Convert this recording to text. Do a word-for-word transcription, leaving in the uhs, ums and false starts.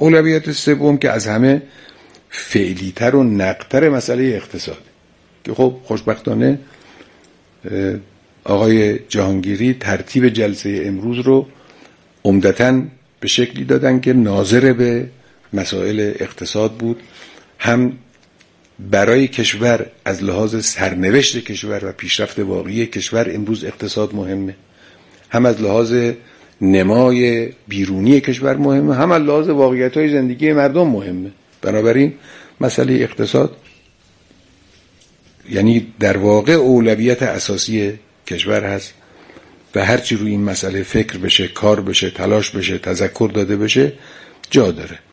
اولویت سوم که از همه فعلی‌تر و نقدتر مسئله اقتصاد که خب خوشبختانه آقای جهانگیری ترتیب جلسه امروز رو عمدتاً به شکلی دادن که ناظر به مسائل اقتصاد بود، هم برای کشور از لحاظ سرنوشت کشور و پیشرفت واقعی کشور امروز اقتصاد مهمه، هم از لحاظ نمای بیرونی کشور مهمه، هم از لحاظ واقعیت‌های زندگی مردم مهمه. بنابراین مسئله اقتصاد یعنی در واقع اولویت اساسی کشور هست و هرچی روی این مسئله فکر بشه، کار بشه، تلاش بشه، تذکر داده بشه جا داره.